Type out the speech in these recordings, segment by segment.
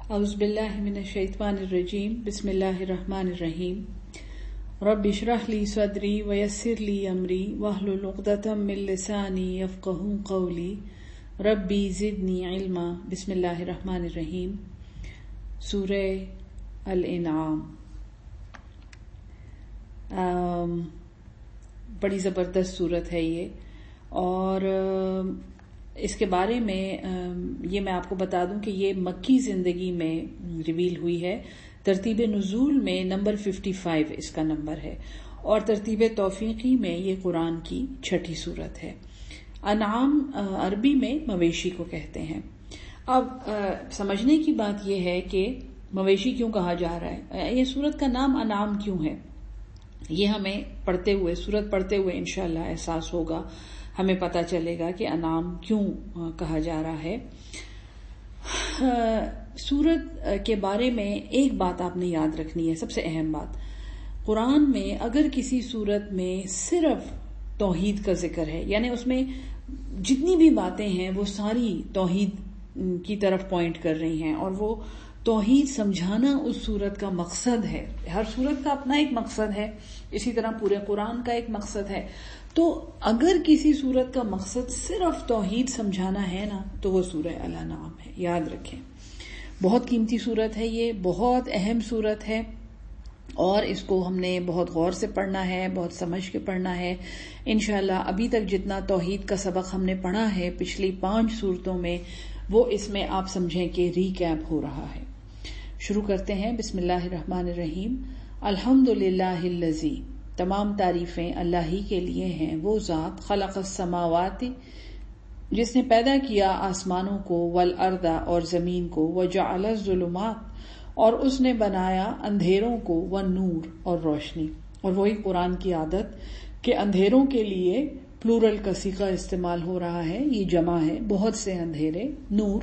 اعوذ باللہ من الشیطان الرجیم بسم اللہ الرحمن الرحیم رب اشرح لی صدری ویسر لی امری واحلل عقدۃ من لسانی یفقہوا قولی ربی زدنی علما۔ بسم اللہ الرحمن الرحیم۔ سورہ الانعام بڑی زبردست سورت ہے یہ، اور اس کے بارے میں یہ میں آپ کو بتا دوں کہ یہ مکی زندگی میں ریویل ہوئی ہے۔ ترتیب نزول میں نمبر 55 اس کا نمبر ہے، اور ترتیب توفیقی میں یہ قرآن کی 6ٹھی سورت ہے۔ انعام عربی میں مویشی کو کہتے ہیں۔ اب سمجھنے کی بات یہ ہے کہ مویشی کیوں کہا جا رہا ہے، یہ سورت کا نام انعام کیوں ہے، یہ ہمیں سورت پڑھتے ہوئے انشاءاللہ احساس ہوگا، ہمیں پتہ چلے گا کہ انعام کیوں کہا جا رہا ہے۔ سورت کے بارے میں ایک بات آپ نے یاد رکھنی ہے، سب سے اہم بات، قرآن میں اگر کسی سورت میں صرف توحید کا ذکر ہے، یعنی اس میں جتنی بھی باتیں ہیں وہ ساری توحید کی طرف پوائنٹ کر رہی ہیں، اور وہ توحید سمجھانا اس سورت کا مقصد ہے۔ ہر سورت کا اپنا ایک مقصد ہے، اسی طرح پورے قرآن کا ایک مقصد ہے۔ تو اگر کسی سورت کا مقصد صرف توحید سمجھانا ہے نا، تو وہ سورہ الانعام ہے، یاد رکھیں۔ بہت قیمتی سورت ہے، یہ بہت اہم سورت ہے، اور اس کو ہم نے بہت غور سے پڑھنا ہے، بہت سمجھ کے پڑھنا ہے۔ انشاءاللہ ابھی تک جتنا توحید کا سبق ہم نے پڑھا ہے پچھلی 5 سورتوں میں، وہ اس میں آپ سمجھیں کہ ریکیپ ہو رہا ہے۔ شروع کرتے ہیں۔ بسم اللہ الرحمن الرحیم۔ الحمدللہ الذی، تمام تعریفیں اللہ ہی کے لیے ہیں، وہ ذات خلق السماوات، جس نے پیدا کیا آسمانوں کو، والارض، اور زمین کو، وجعل الظلمات، اور اس نے بنایا اندھیروں کو، والنور، اور روشنی۔ اور وہی قرآن کی عادت کہ اندھیروں کے لیے پلورل کا صیغہ استعمال ہو رہا ہے، یہ جمع ہے، بہت سے اندھیرے، نور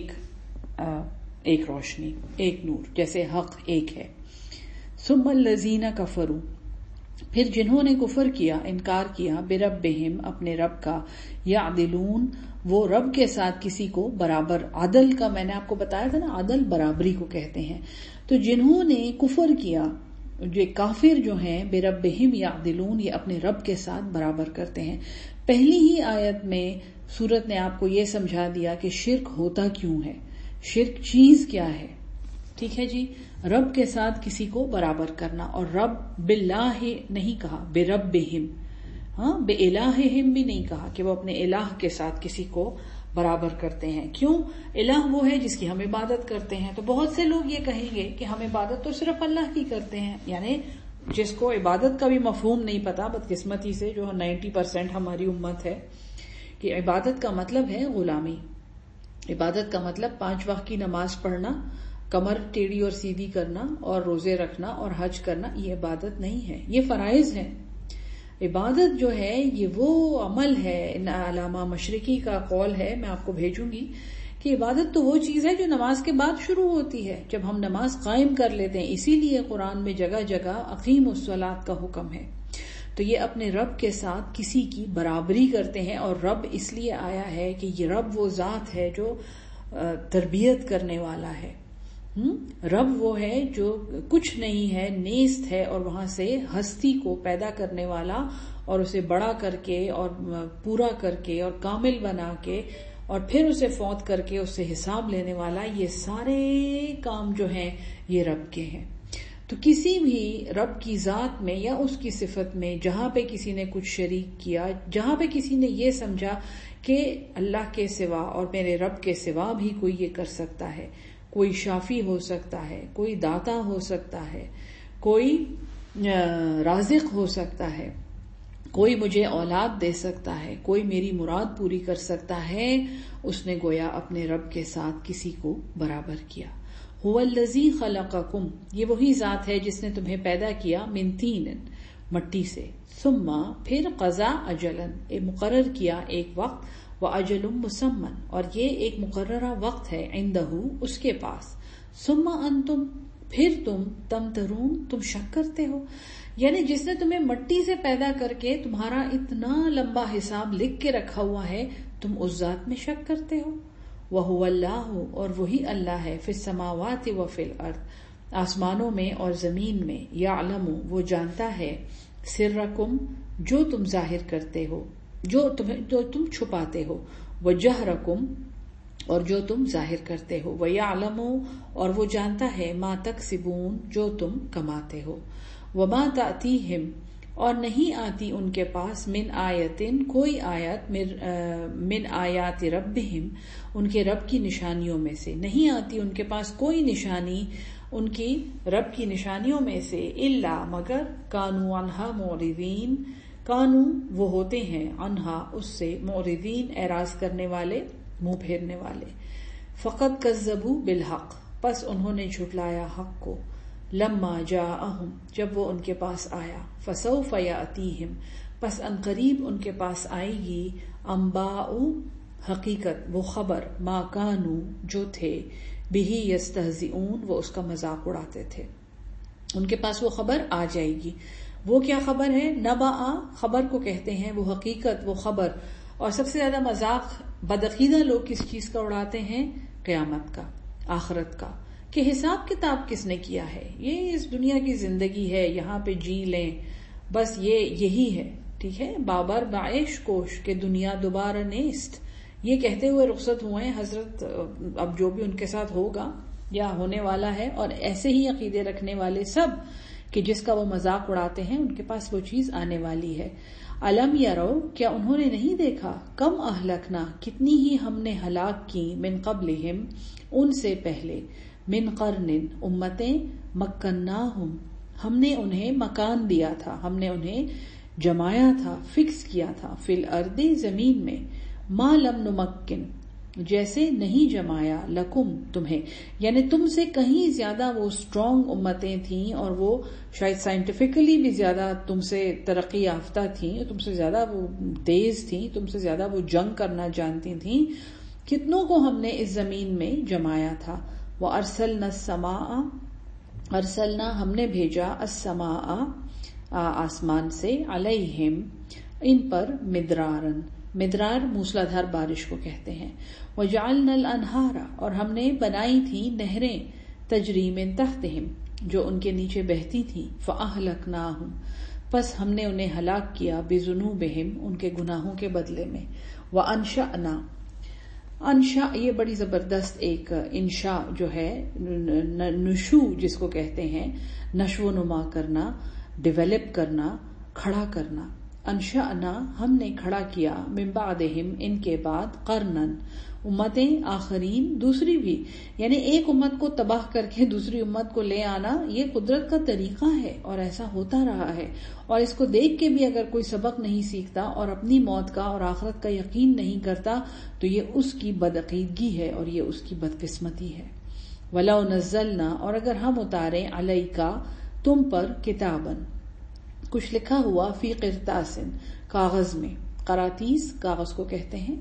ایک روشنی، ایک نور، جیسے حق ایک ہے۔ ثم الذین کفروا، پھر جنہوں نے کفر کیا، انکار کیا، بربہم، اپنے رب کا، یعدلون، وہ رب کے ساتھ کسی کو برابر، عدل کا میں نے آپ کو بتایا تھا نا، عدل برابری کو کہتے ہیں۔ تو جنہوں نے کفر کیا، جو کافر جو ہیں، بربہم یعدلون، یہ اپنے رب کے ساتھ برابر کرتے ہیں۔ پہلی ہی آیت میں سورت نے آپ کو یہ سمجھا دیا کہ شرک ہوتا کیوں ہے، شرک چیز کیا ہے، ٹھیک ہے جی۔ رب کے ساتھ کسی کو برابر کرنا، اور رب باللہ نہیں کہا، بربہم، بے الہہم بھی نہیں کہا کہ وہ اپنے الہ کے ساتھ کسی کو برابر کرتے ہیں۔ کیوں؟ الہ وہ ہے جس کی ہم عبادت کرتے ہیں۔ تو بہت سے لوگ یہ کہیں گے کہ ہم عبادت تو صرف اللہ کی کرتے ہیں، یعنی جس کو عبادت کا بھی مفہوم نہیں پتا، بدقسمتی سے جو 90% ہماری امت ہے، کہ عبادت کا مطلب ہے غلامی، عبادت کا مطلب 5 وقت کی نماز پڑھنا، کمر ٹیڑھی اور سیدھی کرنا، اور روزے رکھنا، اور حج کرنا، یہ عبادت نہیں ہے، یہ فرائض ہیں۔ عبادت جو ہے یہ وہ عمل ہے، علامہ مشرقی کا قول ہے، میں آپ کو بھیجوں گی، کہ عبادت تو وہ چیز ہے جو نماز کے بعد شروع ہوتی ہے، جب ہم نماز قائم کر لیتے ہیں۔ اسی لیے قرآن میں جگہ جگہ اقیموا الصلاۃ کا حکم ہے۔ تو یہ اپنے رب کے ساتھ کسی کی برابری کرتے ہیں، اور رب اس لیے آیا ہے کہ یہ رب وہ ذات ہے جو تربیت کرنے والا ہے۔ رب وہ ہے جو کچھ نہیں ہے، نیست ہے، اور وہاں سے ہستی کو پیدا کرنے والا، اور اسے بڑا کر کے، اور پورا کر کے، اور کامل بنا کے، اور پھر اسے فوت کر کے اس سے حساب لینے والا۔ یہ سارے کام جو ہیں یہ رب کے ہیں۔ تو کسی بھی رب کی ذات میں یا اس کی صفت میں جہاں پہ کسی نے کچھ شریک کیا، جہاں پہ کسی نے یہ سمجھا کہ اللہ کے سوا اور میرے رب کے سوا بھی کوئی یہ کر سکتا ہے، کوئی شافی ہو سکتا ہے، کوئی داتا ہو سکتا ہے، کوئی رازق ہو سکتا ہے، کوئی مجھے اولاد دے سکتا ہے، کوئی میری مراد پوری کر سکتا ہے، اس نے گویا اپنے رب کے ساتھ کسی کو برابر کیا۔ هو الذی خلقکم، یہ وہی ذات ہے جس نے تمہیں پیدا کیا، من طین، مٹی سے، ثم، پھر، قضا اجلا، مقرر کیا ایک وقت، وَأَجَلٌ مُّسَمًّى، اور یہ ایک مقررہ وقت ہے، عِندَهُ، اس کے پاس، ثُمَّ أَنتُمْ، پھر تم، تمترون، تم شک کرتے ہو۔ یعنی جس نے تمہیں مٹی سے پیدا کر کے تمہارا اتنا لمبا حساب لکھ کے رکھا ہوا ہے، تم اس ذات میں شک کرتے ہو۔ وَهُوَ اللَّهُ اور وہی اللہ ہے فِي السَّمَاوَاتِ وَفِي الْأَرْضِ آسمانوں میں اور زمین میں یعلم وہ جانتا ہے سرکم جو تم ظاہر کرتے ہو جو تم چھپاتے ہو وجہرکم اور جو تم ظاہر کرتے ہو ویعلم اور وہ جانتا ہے ما تکسبون جو تم کماتے ہو وما تأتیہم اور نہیں آتی ان کے پاس من آیتن کوئی آیت من آیات ربہم ان کے رب کی نشانیوں میں سے نہیں آتی ان کے پاس کوئی نشانی ان کی رب کی نشانیوں میں سے الا مگر کانوا عنہا معرضین کانو وہ ہوتے ہیں عنہا اس سے معرضین اعراض کرنے والے منہ پھیرنے والے فقط کذبوا بالحق پس انہوں نے جھٹلایا حق کو لما جاءہم جب وہ ان کے پاس آیا فسوف یاتیہم پس عنقریب ان کے پاس آئے گی انباء حقیقت وہ خبر ما کانوا جو تھے بہی یستہزئون وہ اس کا مذاق اڑاتے تھے ان کے پاس وہ خبر آ جائے گی وہ کیا خبر ہے نبأ خبر کو کہتے ہیں وہ حقیقت وہ خبر اور سب سے زیادہ مذاق بدعقیدہ لوگ کس چیز کا اڑاتے ہیں قیامت کا آخرت کا کہ حساب کتاب کس نے کیا ہے یہ اس دنیا کی زندگی ہے یہاں پہ جی لیں بس یہی ہے ٹھیک ہے بابر بعیش کوش کہ دنیا دوبارہ نیست یہ کہتے ہوئے رخصت ہوئے ہیں حضرت اب جو بھی ان کے ساتھ ہوگا یا ہونے والا ہے اور ایسے ہی عقیدے رکھنے والے سب کہ جس کا وہ مذاق اڑاتے ہیں ان کے پاس وہ چیز آنے والی ہے الم یرو کیا انہوں نے نہیں دیکھا کم اہلکنا کتنی ہی ہم نے ہلاک کی من قبلہم ان سے پہلے من قرن امتیں مکناہم ہم نے انہیں مکان دیا تھا ہم نے انہیں جمایا تھا فکس کیا تھا فی الارض زمین میں ما لم نمکن جیسے نہیں جمایا لکم تمہیں یعنی تم سے کہیں زیادہ وہ اسٹرانگ امتیں تھیں اور وہ شاید سائنٹیفکلی بھی زیادہ تم سے ترقی یافتہ تھیں تم سے زیادہ وہ تیز تھیں تم سے زیادہ وہ جنگ کرنا جانتی تھیں کتنوں کو ہم نے اس زمین میں جمایا تھا وَأَرْسَلْنَا السَّمَاءَ ارسلنا ہم نے بھیجا السماء آسمان سے علیہم ان پر مدرارن مدرار موسلادھار بارش کو کہتے ہیں وجعلنا الانہار اور ہم نے بنائی تھی نہریں تجری من تحتہم جو ان کے نیچے بہتی تھی فاہلکناہم پس ہم نے انہیں ہلاک کیا بذنوبہم ان کے گناہوں کے بدلے میں وانشأنا انشاء یہ بڑی زبردست ایک انشاء جو ہے نشو جس کو کہتے ہیں نشو و نما کرنا ڈیولپ کرنا کھڑا کرنا انشأنا ہم نے کھڑا کیا من بعدہم ان کے بعد قرنن امتیں آخرین دوسری بھی یعنی ایک امت کو تباہ کر کے دوسری امت کو لے آنا یہ قدرت کا طریقہ ہے اور ایسا ہوتا رہا ہے اور اس کو دیکھ کے بھی اگر کوئی سبق نہیں سیکھتا اور اپنی موت کا اور آخرت کا یقین نہیں کرتا تو یہ اس کی بدعقیدگی ہے اور یہ اس کی بدقسمتی ہے وَلَوْ نَزَّلْنَا اور اگر ہم اتاریں عَلَيْكَ تم پر کتابن کچھ لکھا ہوا فی قرطاس کاغذ میں قراطیس کاغذ کو کہتے ہیں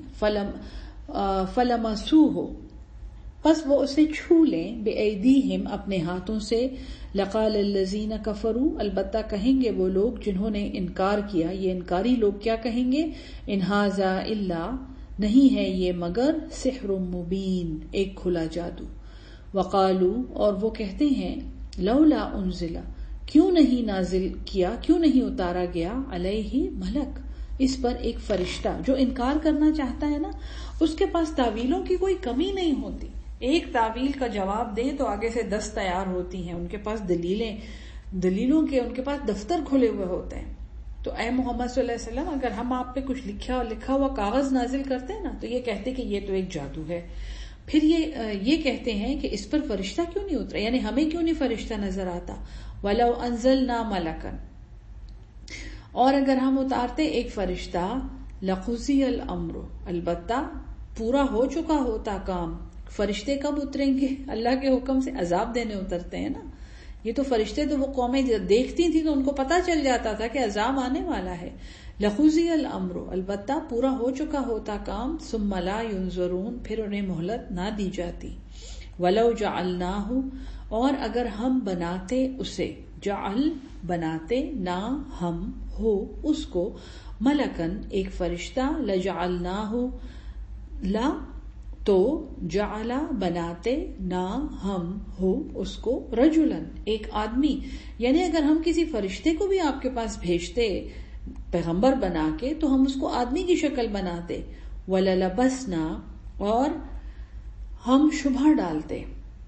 فلمسوہ پس وہ اسے چھو لیں بِأَيْدِيهِمْ اپنے ہاتھوں سے لَقَالَ الَّذِينَ كَفَرُوا البتہ کہیں گے وہ لوگ جنہوں نے انکار کیا یہ انکاری لوگ کیا کہیں گے ان ھذا الا نہیں ہے یہ مگر سحر مبین ایک کھلا جادو وقالوا اور وہ کہتے ہیں لولا انزل کیوں نہیں نازل کیا کیوں نہیں اتارا گیا علیہ ملک اس پر ایک فرشتہ جو انکار کرنا چاہتا ہے نا اس کے پاس تعویلوں کی کوئی کمی نہیں ہوتی ایک تعویل کا جواب دے تو آگے سے 10 تیار ہوتی ہیں ان کے پاس دلیلوں کے ان کے پاس دفتر کھلے ہوئے ہوتے ہیں تو اے محمد صلی اللہ علیہ وسلم اگر ہم آپ پہ کچھ لکھا ہوا کاغذ نازل کرتے ہیں نا تو یہ کہتے کہ یہ تو ایک جادو ہے پھر یہ کہتے ہیں کہ اس پر فرشتہ کیوں نہیں اترا یعنی ہمیں کیوں نہیں فرشتہ نظر آتا وَلَوْ أَنزَلْنَا مَلَكًا اور اگر ہم اتارتے ایک فرشتہ لَقُضِيَ الْأَمْرُ البتہ پورا ہو چکا ہوتا کام فرشتے کب اتریں گے اللہ کے حکم سے عذاب دینے اترتے ہیں نا یہ تو فرشتے تو وہ قومیں دیکھتی تھی تو ان کو پتا چل جاتا تھا کہ عذاب آنے والا ہے لَقُضِيَ الْأَمْرُ البتہ پورا ہو چکا ہوتا کام ثُمَّ لَا يُنظَرُونَ پھر انہیں مہلت نہ دی جاتی وَلَوْ جَعَلْنَاهُ اور اگر ہم بناتے اسے جعل بناتے نہ ہم ہو اس کو ملکن ایک فرشتہ لجعلناہ لا تو جعلا بناتے نا ہم ہو اس کو رجلن ایک آدمی، یعنی اگر ہم کسی فرشتے کو بھی آپ کے پاس بھیجتے پیغمبر بنا کے تو ہم اس کو آدمی کی شکل بناتے، وَلَلَبَسْنَا اور ہم شبہ ڈالتے،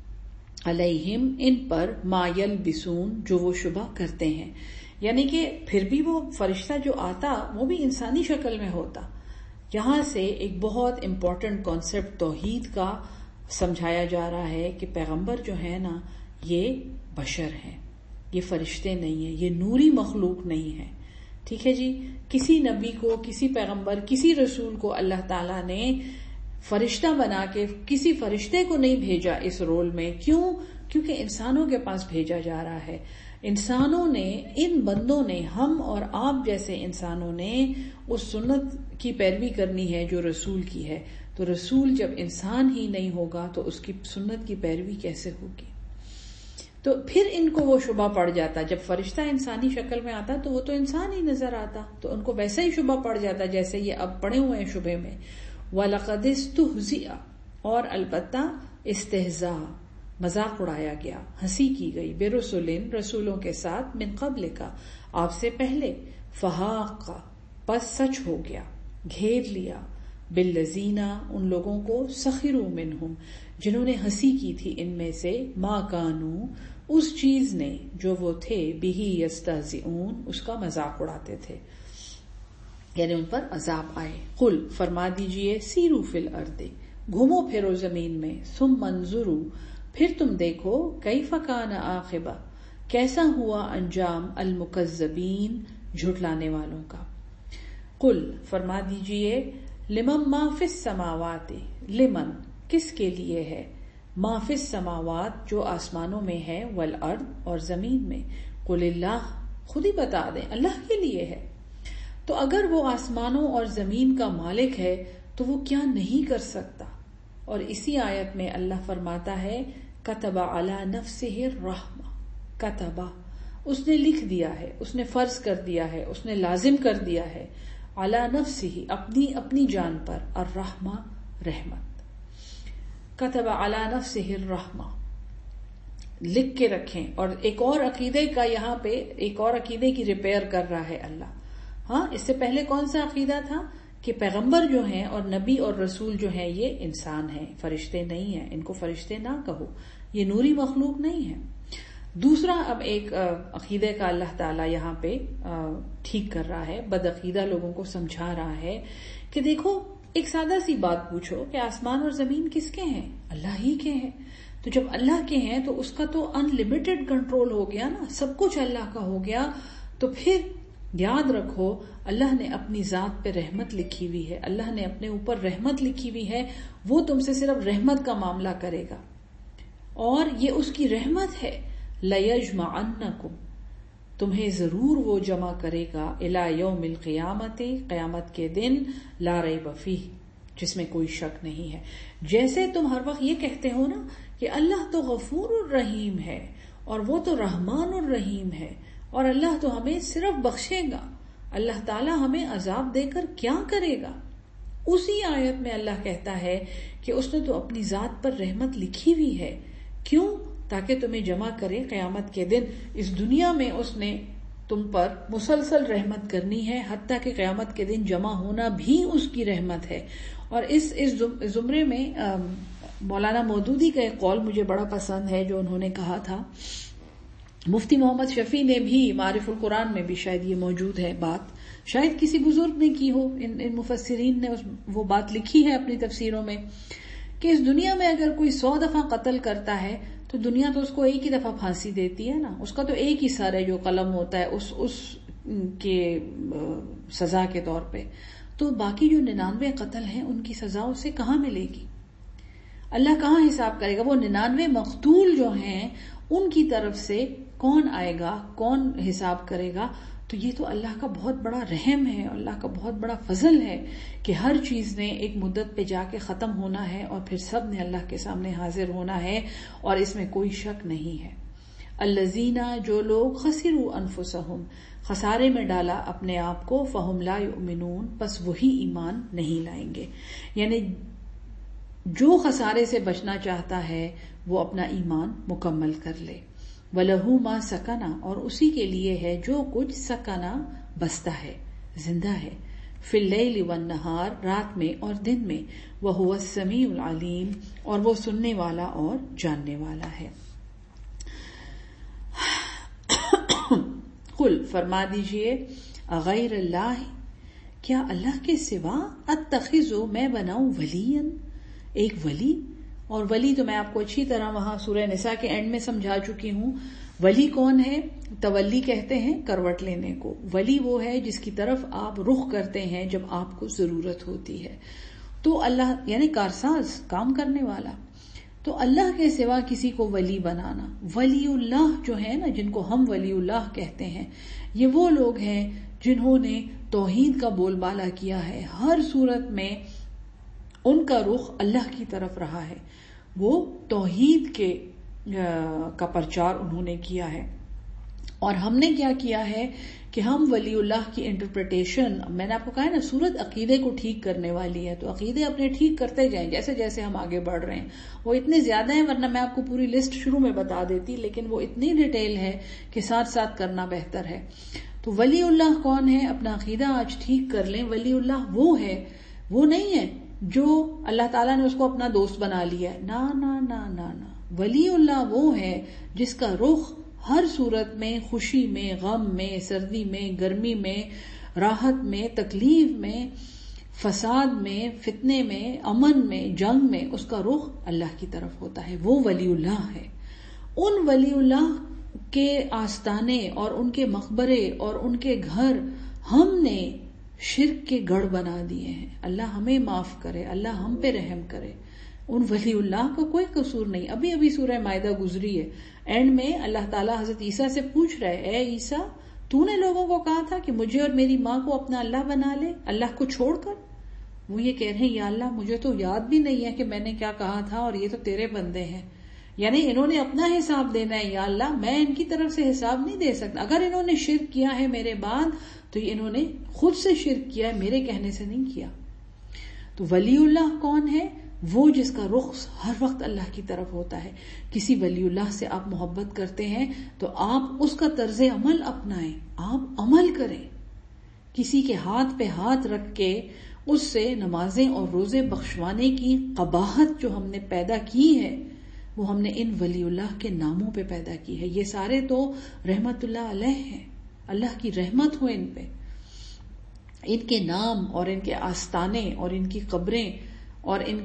علیہم ان پر ما یلبسون جو وہ شبہ کرتے ہیں، یعنی کہ پھر بھی وہ فرشتہ جو آتا وہ بھی انسانی شکل میں ہوتا. یہاں سے ایک بہت امپورٹنٹ کانسیپٹ توحید کا سمجھایا جا رہا ہے کہ پیغمبر جو ہے نا یہ بشر ہیں، یہ فرشتے نہیں ہیں، یہ نوری مخلوق نہیں ہے. ٹھیک ہے جی، کسی نبی کو، کسی پیغمبر، کسی رسول کو اللہ تعالیٰ نے فرشتہ بنا کے کسی فرشتے کو نہیں بھیجا اس رول میں. کیونکہ انسانوں کے پاس بھیجا جا رہا ہے. انسانوں نے، ان بندوں نے، ہم اور آپ جیسے انسانوں نے اس سنت کی پیروی کرنی ہے جو رسول کی ہے. تو رسول جب انسان ہی نہیں ہوگا تو اس کی سنت کی پیروی کیسے ہوگی؟ تو پھر ان کو وہ شبہ پڑ جاتا. جب فرشتہ انسانی شکل میں آتا تو وہ تو انسان ہی نظر آتا، تو ان کو ویسا ہی شبہ پڑ جاتا جیسے یہ اب پڑے ہوئے ہیں شبہ میں. وَلَقَدِ اسْتُهْزِئَ اور البتہ استہزاء مذاق اڑایا گیا، ہنسی کی گئی، برسولن رسولوں کے ساتھ، من قبل کا آپ سے پہلے، فحاق پس سچ ہو گیا، گھیر لیا، بالذین ان لوگوں کو، سخروا منہم جنہوں نے ہنسی کی تھی ان میں سے، ما کانوا اس چیز نے جو وہ تھے، بہ یستہزئون اس کا مذاق اڑاتے تھے، یعنی ان پر عذاب آئے. قل فرما دیجئے، سیروا فی الارض گھومو پھرو زمین میں، ثم انظروا پھر تم دیکھو، کیف کان عاقبہ کیسا ہوا انجام، المکذبین جھٹلانے والوں کا. قل فرما دیجئے، لمن ما فی السماوات لمن کس کے لیے ہے، ما فی السماوات جو آسمانوں میں ہے، والارض اور زمین میں، قل اللہ خود ہی بتا دیں اللہ کے لیے ہے. تو اگر وہ آسمانوں اور زمین کا مالک ہے تو وہ کیا نہیں کر سکتا. اور اسی آیت میں اللہ فرماتا ہے، کتب علی نفسہ الرحمہ، کتبہ اس نے لکھ دیا ہے، اس نے فرض کر دیا ہے، اس نے لازم کر دیا ہے، علی نفسہ اپنی جان پر، الرحمہ رحمت. کتب علی نفسہ الرحمہ لکھ کے رکھیں. اور ایک اور عقیدے کا یہاں پہ ایک اور عقیدے کی ریپیئر کر رہا ہے اللہ. ہاں، اس سے پہلے کون سا عقیدہ تھا کہ پیغمبر جو ہیں اور نبی اور رسول جو ہیں یہ انسان ہیں، فرشتے نہیں ہیں، ان کو فرشتے نہ کہو، یہ نوری مخلوق نہیں ہے. دوسرا اب ایک عقیدے کا اللہ تعالیٰ یہاں پہ ٹھیک کر رہا ہے، بدعقیدہ لوگوں کو سمجھا رہا ہے کہ دیکھو ایک سادہ سی بات پوچھو کہ آسمان اور زمین کس کے ہیں؟ اللہ ہی کے ہیں. تو جب اللہ کے ہیں تو اس کا تو ان لمیٹڈ کنٹرول ہو گیا نا، سب کچھ اللہ کا ہو گیا. تو پھر یاد رکھو اللہ نے اپنی ذات پہ رحمت لکھی ہوئی ہے، اللہ نے اپنے اوپر رحمت لکھی ہوئی ہے، وہ تم سے صرف رحمت کا معاملہ کرے گا اور یہ اس کی رحمت ہے. لَيَجْمَعَنَّكُمْ تمہیں ضرور وہ جمع کرے گا، الی یوم القیامت قیامت کے دن، لا ریب فیہ جس میں کوئی شک نہیں ہے. جیسے تم ہر وقت یہ کہتے ہو نا کہ اللہ تو غفور الرحیم ہے اور وہ تو رحمان الرحیم ہے اور اللہ تو ہمیں صرف بخشے گا، اللہ تعالیٰ ہمیں عذاب دے کر کیا کرے گا. اسی آیت میں اللہ کہتا ہے کہ اس نے تو اپنی ذات پر رحمت لکھی ہوئی ہے. کیوں؟ تاکہ تمہیں جمع کرے قیامت کے دن. اس دنیا میں اس نے تم پر مسلسل رحمت کرنی ہے، حتیٰ کہ قیامت کے دن جمع ہونا بھی اس کی رحمت ہے. اور اس زمرے میں مولانا مودودی کا ایک قول مجھے بڑا پسند ہے جو انہوں نے کہا تھا. مفتی محمد شفیع نے بھی معارف القرآن میں بھی شاید یہ موجود ہے بات، شاید کسی بزرگ نے کی ہو، ان مفسرین نے وہ بات لکھی ہے اپنی تفسیروں میں کہ اس دنیا میں اگر کوئی 100 دفعہ قتل کرتا ہے تو دنیا تو اس کو ایک ہی دفعہ پھانسی دیتی ہے نا، اس کا تو ایک ہی سر ہے جو قلم ہوتا ہے اس کے سزا کے طور پہ. تو باقی جو 99 قتل ہیں ان کی سزا اسے کہاں ملے گی؟ اللہ کہاں حساب کرے گا؟ وہ 99 مقتول جو ہیں ان کی طرف سے کون آئے گا، کون حساب کرے گا؟ تو یہ تو اللہ کا بہت بڑا رحم ہے، اللہ کا بہت بڑا فضل ہے کہ ہر چیز نے ایک مدت پہ جا کے ختم ہونا ہے اور پھر سب نے اللہ کے سامنے حاضر ہونا ہے اور اس میں کوئی شک نہیں ہے. الذین جو لوگ خسروا انفسہم خسارے میں ڈالا اپنے آپ کو، فہم لا یؤمنون پس وہی ایمان نہیں لائیں گے. یعنی جو خسارے سے بچنا چاہتا ہے وہ اپنا ایمان مکمل کر لے. وَلَهُ مَا سَكَنَ، اور اسی کے لیے ہے جو کچھ سکنا بستا ہے، زندہ ہے، فِي اللَّيْلِ وَالنَّهَارِ، رات میں اور دن میں، وَهُوَ السَّمِيعُ الْعَلِيمُ، اور وہ سننے والا اور جاننے والا ہے. قل، فرما دیجئے، اغیر اللہ، کیا اللہ کے سوا، اتخذ، میں بناؤں، ولیًا، ایک ولی. اور ولی تو میں آپ کو اچھی طرح وہاں سورہ نساء کے اینڈ میں سمجھا چکی ہوں. ولی کون ہے؟ تولی کہتے ہیں کروٹ لینے کو. ولی وہ ہے جس کی طرف آپ رخ کرتے ہیں جب آپ کو ضرورت ہوتی ہے. تو اللہ یعنی کارساز، کام کرنے والا. تو اللہ کے سوا کسی کو ولی بنانا. ولی اللہ جو ہے نا، جن کو ہم ولی اللہ کہتے ہیں، یہ وہ لوگ ہیں جنہوں نے توحید کا بول بالا کیا ہے. ہر صورت میں ان کا رخ اللہ کی طرف رہا ہے. وہ توحید کا پرچار انہوں نے کیا ہے. اور ہم نے کیا کیا ہے کہ ہم ولی اللہ کی انٹرپریٹیشن، میں نے آپ کو کہا ہے نا، سورت عقیدے کو ٹھیک کرنے والی ہے. تو عقیدے اپنے ٹھیک کرتے جائیں جیسے جیسے ہم آگے بڑھ رہے ہیں. وہ اتنے زیادہ ہیں، ورنہ میں آپ کو پوری لسٹ شروع میں بتا دیتی، لیکن وہ اتنی ڈیٹیل ہے کہ ساتھ ساتھ کرنا بہتر ہے. تو ولی اللہ کون ہے؟ اپنا عقیدہ آج ٹھیک کر لیں. ولی اللہ وہ ہے، وہ نہیں ہے جو اللہ تعالیٰ نے اس کو اپنا دوست بنا لیا ہے. نا نا نا نا نا. ولی اللہ وہ ہے جس کا رخ ہر صورت میں، خوشی میں، غم میں، سردی میں، گرمی میں، راحت میں، تکلیف میں، فساد میں، فتنے میں، امن میں، جنگ میں، اس کا رخ اللہ کی طرف ہوتا ہے. وہ ولی اللہ ہے. ان ولی اللہ کے آستانے اور ان کے مقبرے اور ان کے گھر ہم نے شرک کے گڑھ بنا دیے ہیں. اللہ ہمیں معاف کرے، اللہ ہم پہ رحم کرے. ان ولی اللہ کا کوئی قصور نہیں. ابھی ابھی سورہ مائدہ گزری ہے، اینڈ میں اللہ تعالیٰ حضرت عیسیٰ سے پوچھ رہے، اے عیسیٰ، تو نے لوگوں کو کہا تھا کہ مجھے اور میری ماں کو اپنا اللہ بنا لے، اللہ کو چھوڑ کر. وہ یہ کہہ رہے ہیں، یا اللہ مجھے تو یاد بھی نہیں ہے کہ میں نے کیا کہا تھا، اور یہ تو تیرے بندے ہیں. یعنی انہوں نے اپنا حساب دینا ہے. یا اللہ میں ان کی طرف سے حساب نہیں دے سکتا. اگر انہوں نے شرک کیا ہے میرے بعد تو یہ انہوں نے خود سے شرک کیا ہے، میرے کہنے سے نہیں کیا. تو ولی اللہ کون ہے؟ وہ جس کا رخ ہر وقت اللہ کی طرف ہوتا ہے. کسی ولی اللہ سے آپ محبت کرتے ہیں تو آپ اس کا طرز عمل اپنائیں، آپ عمل کریں. کسی کے ہاتھ پہ ہاتھ رکھ کے اس سے نمازیں اور روزے بخشوانے کی قباحت جو ہم نے پیدا کی ہے، وہ ہم نے ان ولی اللہ کے ناموں پہ پیدا کی ہے. یہ سارے تو رحمت اللہ علیہ ہیں، اللہ کی رحمت ہو ان پہ. ان کے نام اور ان کے آستانے اور ان کی قبریں اور ان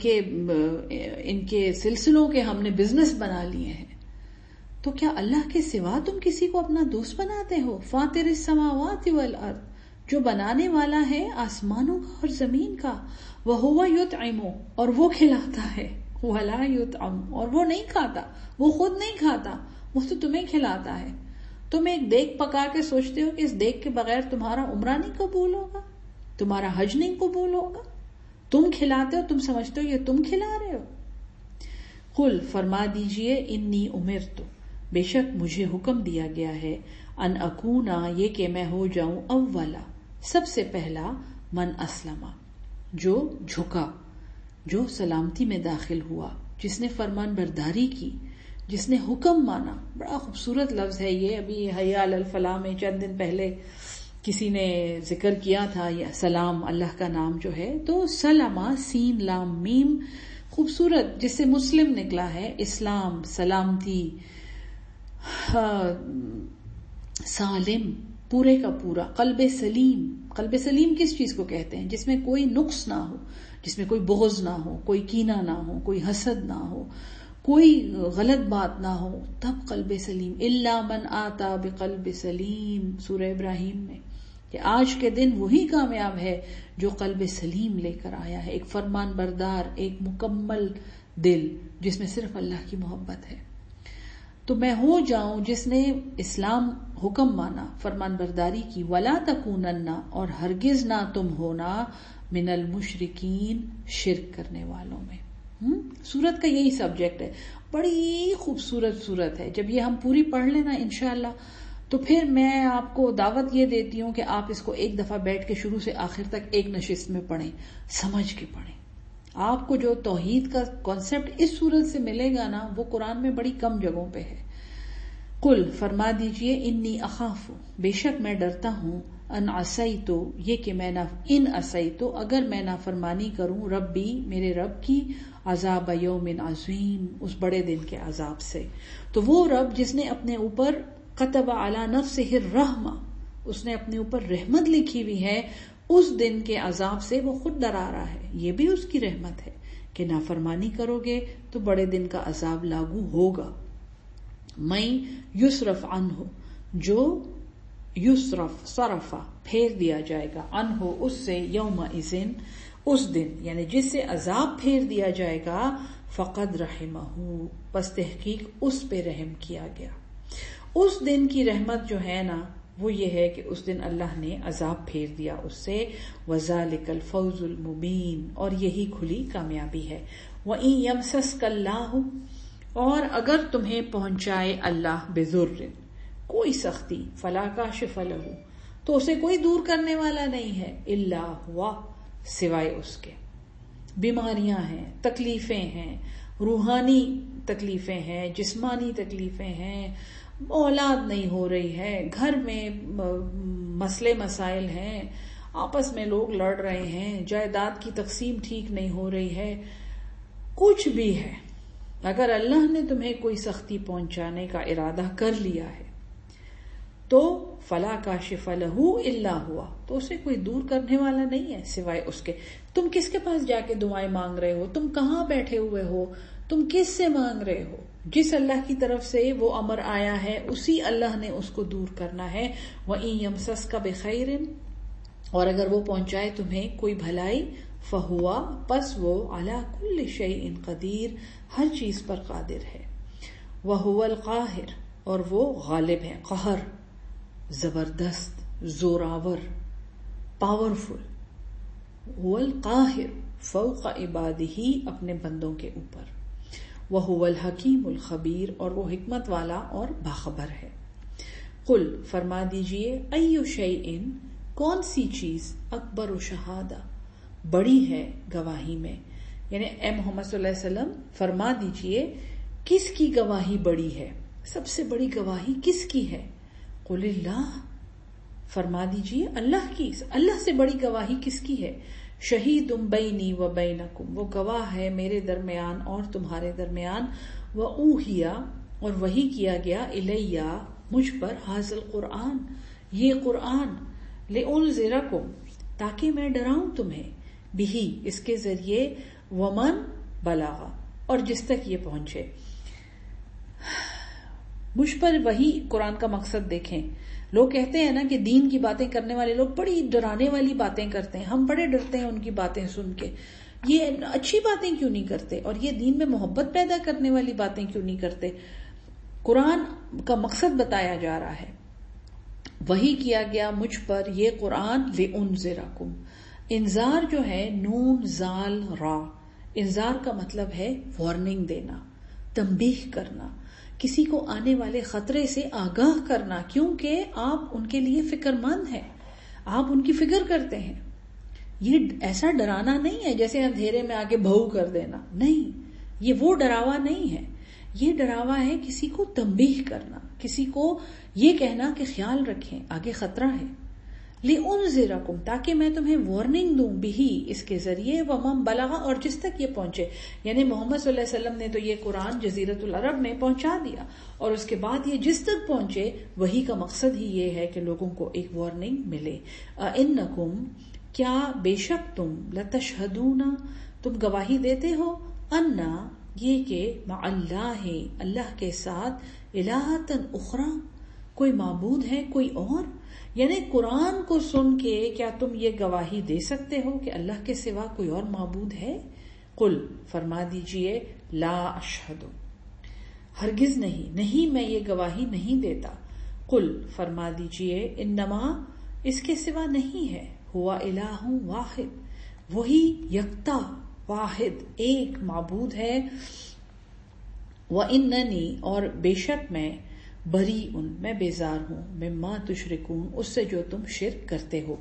کے سلسلوں کے ہم نے بزنس بنا لیے ہیں. تو کیا اللہ کے سوا تم کسی کو اپنا دوست بناتے ہو؟ فاطر السماوات والارض، جو بنانے والا ہے آسمانوں کا اور زمین کا. وہو یطعم، اور وہ کھلاتا ہے. ولا یطعم، اور وہ نہیں کھاتا، وہ خود نہیں کھاتا، وہ تو تمہیں کھلاتا ہے. تم ایک دیگ پکا کے سوچتے ہو کہ اس دیگ کے بغیر تمہارا عمرہ نہیں قبول ہوگا، تمہارا حج نہیں قبول ہوگا. تم کھلاتے ہو، تم سمجھتے ہو یہ تم کھلا رہے ہو. قل، فرما دیجئے، انی امرت، بے شک مجھے حکم دیا گیا ہے، ان اکونا، یہ کہ میں ہو جاؤں، اولا، سب سے پہلا، من اسلم، جو جھکا، جو سلامتی میں داخل ہوا، جس نے فرمان برداری کی، جس نے حکم مانا. بڑا خوبصورت لفظ ہے یہ. ابھی حی علی الفلاح میں چند دن پہلے کسی نے ذکر کیا تھا یا سلام، اللہ کا نام جو ہے، تو سلامہ، سین لام میم، خوبصورت، جس سے مسلم نکلا ہے، اسلام، سلامتی، سالم، پورے کا پورا، قلب سلیم. قلب سلیم کس چیز کو کہتے ہیں؟ جس میں کوئی نقص نہ ہو، جس میں کوئی بغض نہ ہو، کوئی کینہ نہ ہو، کوئی حسد نہ ہو، کوئی غلط بات نہ ہو، تب قلب سلیم. الا من آتا بقلب سلیم، سورہ ابراہیم میں، کہ آج کے دن وہی کامیاب ہے جو قلب سلیم لے کر آیا ہے، ایک فرمان بردار، ایک مکمل دل جس میں صرف اللہ کی محبت ہے. تو میں ہو جاؤں جس نے اسلام حکم مانا، فرمان برداری کی. ولا تکونن، اور ہرگز نہ تم ہونا، من المشرکین، شرک کرنے والوں میں. سورت کا یہی سبجیکٹ ہے. بڑی خوبصورت سورت ہے. جب یہ ہم پوری پڑھ لینا انشاءاللہ تو پھر میں آپ کو دعوت یہ دیتی ہوں کہ آپ اس کو ایک دفعہ بیٹھ کے شروع سے آخر تک ایک نشست میں پڑھیں، سمجھ کے پڑھیں. آپ کو جو توحید کا کانسیپٹ اس صورت سے ملے گا نا وہ قرآن میں بڑی کم جگہوں پہ ہے. قل فرما دیجئے انی اخاف بے شک میں ڈرتا ہوں ان عصیتو یہ کہ میں ان عصیتو اگر میں نافرمانی کروں ربی میرے رب کی عذاب یوم عظیم اس بڑے دن کے عذاب سے. تو وہ رب جس نے اپنے اوپر کتب علی نفسہ الرحمہ اس نے اپنے اوپر رحمت لکھی ہوئی ہے اس دن کے عذاب سے وہ خود ڈرا رہا ہے. یہ بھی اس کی رحمت ہے کہ نافرمانی کرو گے تو بڑے دن کا عذاب لاگو ہوگا. میں یصرف عنہ جو یصرف صرفہ پھیر دیا جائے گا عنہ اس سے یومئذ اس دن یعنی جس سے عذاب پھیر دیا جائے گا فقد رحمہ پس تحقیق اس پہ رحم کیا گیا. اس دن کی رحمت جو ہے نا وہ یہ ہے کہ اس دن اللہ نے عذاب پھیر دیا اس سے. وذالک الفوز المبین اور یہی کھلی کامیابی ہے. وَإِن يَمْسَسْكَ اللَّهُ اور اگر تمہیں پہنچائے اللہ بضر کوئی سختی فلا کاشف لہ تو اسے کوئی دور کرنے والا نہیں ہے الا ہوا سوائے اس کے. بیماریاں ہیں تکلیفیں ہیں روحانی تکلیفیں ہیں جسمانی تکلیفیں ہیں اولاد نہیں ہو رہی ہے گھر میں مسئلے مسائل ہیں آپس میں لوگ لڑ رہے ہیں جائیداد کی تقسیم ٹھیک نہیں ہو رہی ہے کچھ بھی ہے اگر اللہ نے تمہیں کوئی سختی پہنچانے کا ارادہ کر لیا ہے تو فلا کاشف لہ الا ہوا تو اسے کوئی دور کرنے والا نہیں ہے سوائے اس کے. تم کس کے پاس جا کے دعائیں مانگ رہے ہو تم کہاں بیٹھے ہوئے ہو تم کس سے مانگ رہے ہو جس اللہ کی طرف سے وہ امر آیا ہے اسی اللہ نے اس کو دور کرنا ہے. وَإِن يَمْسَسْكَ بِخَيْرٍ اور اگر وہ پہنچائے تمہیں کوئی بھلائی فہوا پس وہ علی کل شیء قدیر ہر چیز پر قادر ہے. وَهُوَ الْقَاهِرُ اور وہ غالب ہے قہر زبردست زوراور پاورفل. هو القاہر فوق عبادہ اپنے بندوں کے اوپر. وَهُوَ الْحَكِيمُ الْخَبِيرُ اور وہ حکمت والا اور باخبر ہے. قل فرما دیجئے ایُّ شیء کون سی چیز اکبر شہادہ بڑی ہے گواہی میں یعنی اے محمد صلی اللہ علیہ وسلم فرما دیجئے کس کی گواہی بڑی ہے سب سے بڑی گواہی کس کی ہے. قل اللہ فرما دیجئے اللہ کی اللہ سے بڑی گواہی کس کی ہے. شہید بینی و بینکم وہ گواہ ہے میرے درمیان اور تمہارے درمیان. وَأُوحِیَ اور وحی کیا گیا الیہ مجھ پر حاضر قرآن یہ قرآن لِأُنذِرَکُم تاکہ میں ڈراؤں تمہیں بہی اس کے ذریعے ومن بلغ اور جس تک یہ پہنچے. مجھ پر وہی قرآن کا مقصد دیکھیں لوگ کہتے ہیں نا کہ دین کی باتیں کرنے والے لوگ بڑی ڈرانے والی باتیں کرتے ہیں ہم بڑے ڈرتے ہیں ان کی باتیں سن کے یہ اچھی باتیں کیوں نہیں کرتے اور یہ دین میں محبت پیدا کرنے والی باتیں کیوں نہیں کرتے. قرآن کا مقصد بتایا جا رہا ہے. وہی کیا گیا مجھ پر یہ قرآن لِأُنذِرَکُم انذار جو ہے نون زال را انذار کا مطلب ہے وارننگ دینا تنبیہ کرنا کسی کو آنے والے خطرے سے آگاہ کرنا کیونکہ آپ ان کے لیے فکر مند ہیں آپ ان کی فکر کرتے ہیں. یہ ایسا ڈرانا نہیں ہے جیسے اندھیرے میں آگے بھو کر دینا نہیں یہ وہ ڈراوا نہیں ہے یہ ڈراوا ہے کسی کو تنبیہ کرنا کسی کو یہ کہنا کہ خیال رکھیں آگے خطرہ ہے. لِأُنذِرَکُم تاکہ میں تمہیں وارننگ دوں بہی اس کے ذریعے ومن بلغ اور جس تک یہ پہنچے یعنی محمد صلی اللہ علیہ وسلم نے تو یہ قرآن جزیرۃ العرب میں پہنچا دیا اور اس کے بعد یہ جس تک پہنچے وہی کا مقصد ہی یہ ہے کہ لوگوں کو ایک وارننگ ملے. اِنَّکُم کیا بے شک تم لتشہدون تم گواہی دیتے ہو انا یہ کہ مع اللہ اللہ کے ساتھ الہۃ اخری کوئی معبود ہے کوئی اور یعنی قرآن کو سن کے کیا تم یہ گواہی دے سکتے ہو کہ اللہ کے سوا کوئی اور معبود ہے. قل فرما دیجئے لا اشہد ہرگز نہیں میں یہ گواہی نہیں دیتا. قل فرما دیجئے انما اس کے سوا نہیں ہے ہوا الہ واحد وہی یکتا واحد ایک معبود ہے. وَإِنَّنِي اور بے شک میں بری میں بیزار ہوں مما تشرکون اس سے جو تم شرک کرتے ہو.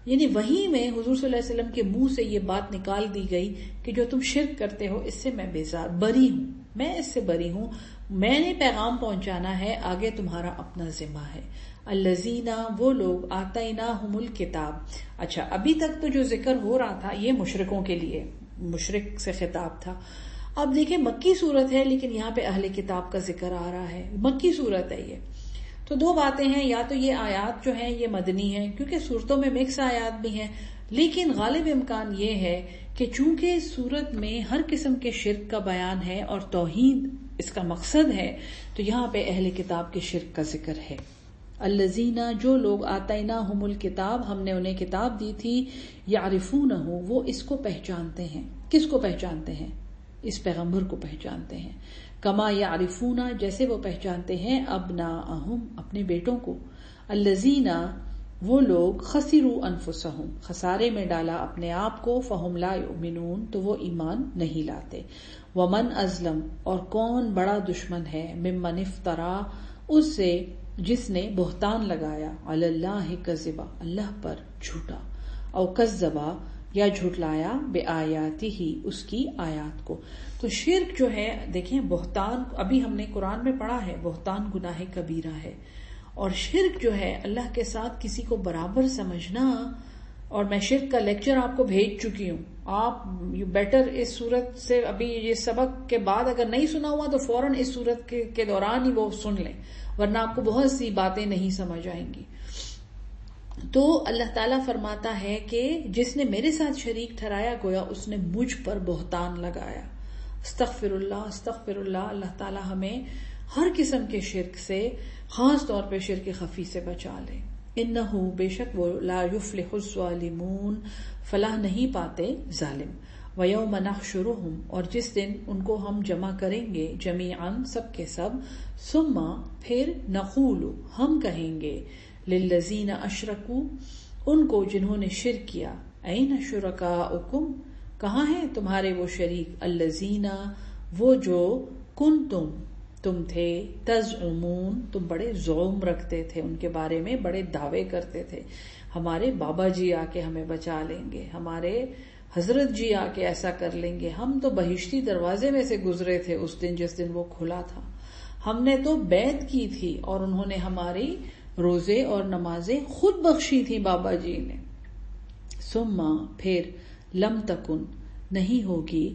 یعنی وہیں میں حضور صلی اللہ علیہ وسلم کے منہ سے یہ بات نکال دی گئی کہ جو تم شرک کرتے ہو اس سے میں بیزار بری ہوں، میں اس سے بری ہوں، میں نے پیغام پہنچانا ہے، آگے تمہارا اپنا ذمہ ہے۔ الذین، وہ لوگ، آتیناہم الکتاب۔ اچھا، ابھی تک تو جو ذکر ہو رہا تھا یہ مشرکوں کے لیے، مشرک سے خطاب تھا۔ اب دیکھیں مکی صورت ہے لیکن یہاں پہ اہل کتاب کا ذکر آ رہا ہے، مکی صورت ہے یہ۔ تو دو باتیں ہیں، یا تو یہ آیات جو ہیں یہ مدنی ہیں کیونکہ صورتوں میں مکس آیات بھی ہیں، لیکن غالب امکان یہ ہے کہ چونکہ صورت میں ہر قسم کے شرک کا بیان ہے اور توحید اس کا مقصد ہے، تو یہاں پہ اہل کتاب کے شرک کا ذکر ہے۔ الذین، جو لوگ، آتیناہم الکتاب، ہم نے انہیں کتاب دی تھی، یعرفونہ، وہ اس کو پہچانتے ہیں۔ کس کو پہچانتے ہیں؟ اس پیغمبر کو پہچانتے ہیں۔ کما یعرفون، جیسے وہ پہچانتے ہیں، ابناءہم، اپنے بیٹوں کو۔ الذین، وہ لوگ، خسروا انفسہم، خسارے میں ڈالا اپنے آپ کو، فہم لا یؤمنون، تو وہ ایمان نہیں لاتے۔ ومن ازلم، اور کون بڑا دشمن ہے، ممن افترا، اس سے جس نے بہتان لگایا، علی اللہ کذبا، اللہ پر جھوٹا، او کذبا، یا جھٹلایا، بآیاتہ، اس کی آیات کو۔ تو شرک جو ہے، دیکھیں بہتان، ابھی ہم نے قرآن میں پڑھا ہے بہتان گناہ کبیرہ ہے، اور شرک جو ہے اللہ کے ساتھ کسی کو برابر سمجھنا، اور میں شرک کا لیکچر آپ کو بھیج چکی ہوں، آپ بیٹر اس صورت سے ابھی یہ سبق کے بعد اگر نہیں سنا ہوا تو فوراً اس صورت کے دوران ہی وہ سن لیں، ورنہ آپ کو بہت سی باتیں نہیں سمجھ آئیں گی۔ تو اللہ تعالیٰ فرماتا ہے کہ جس نے میرے ساتھ شریک ٹھہرایا، گویا اس نے مجھ پر بہتان لگایا۔ استغفر اللہ، استغفر اللہ۔ اللہ تعالیٰ ہمیں ہر قسم کے شرک سے، خاص طور پہ شرک خفی سے بچا لے۔ انہو، بے شک وہ، لا یفلح الظالمون، فلاح نہیں پاتے ظالم۔ ویوم نحشرہم، اور جس دن ان کو ہم جمع کریں گے، جمیعاً، سب کے سب، ثم، پھر، نقول، ہم کہیں گے، للذین اشرکوا، ان کو جنہوں نے شرک کیا، این شرکاؤکم، کہاں ہیں تمہارے وہ شریک، الذین، وہ جو، کنتم، تم تھے، تزعمون، تم بڑے زعم رکھتے تھے ان کے بارے میں، بڑے دعوے کرتے تھے، ہمارے بابا جی آ کے ہمیں بچا لیں گے، ہمارے حضرت جی آ کے ایسا کر لیں گے، ہم تو بہشتی دروازے میں سے گزرے تھے اس دن جس دن وہ کھلا تھا، ہم نے تو بیعت کی تھی اور انہوں نے ہماری روزے اور نمازیں خود بخشی تھی بابا جی نے۔ ثم، پھر، لم تکن، نہیں ہوگی،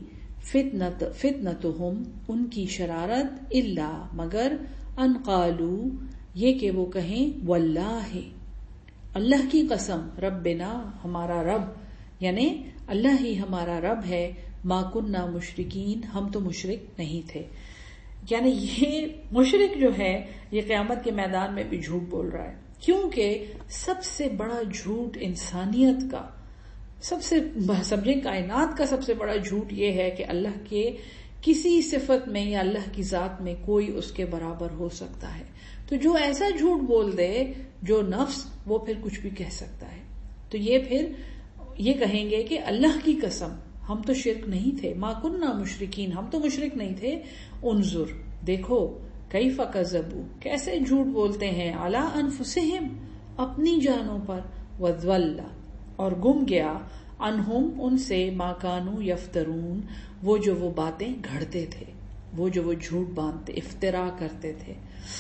فتنتہم، ان کی شرارت، الا، مگر، ان قالوا، یہ کہ وہ کہیں، واللہ، اللہ کی قسم، ربنا، ہمارا رب، یعنی اللہ ہی ہمارا رب ہے، ما کننا مشرکین، ہم تو مشرک نہیں تھے۔ یعنی یہ مشرک جو ہے یہ قیامت کے میدان میں بھی جھوٹ بول رہا ہے، کیونکہ سب سے بڑا جھوٹ انسانیت کا، سب سے سمجھیں کائنات کا سب سے بڑا جھوٹ یہ ہے کہ اللہ کے کسی صفت میں یا اللہ کی ذات میں کوئی اس کے برابر ہو سکتا ہے۔ تو جو ایسا جھوٹ بول دے جو نفس، وہ پھر کچھ بھی کہہ سکتا ہے۔ تو یہ پھر یہ کہیں گے کہ اللہ کی قسم ہم تو شرک نہیں تھے، ما کننا مشرکین، ہم تو مشرک نہیں تھے۔ انظر، دیکھو، کیف کذبوا، کیسے جھوٹ بولتے ہیں، علی انفسہم، اپنی جانوں پر، وضل، اور گم گیا، عنہم، ان سے، ما کانوا یفترون، وہ جو وہ باتیں گھڑتے تھے، وہ جو وہ جھوٹ باندھتے، افترا کرتے تھے۔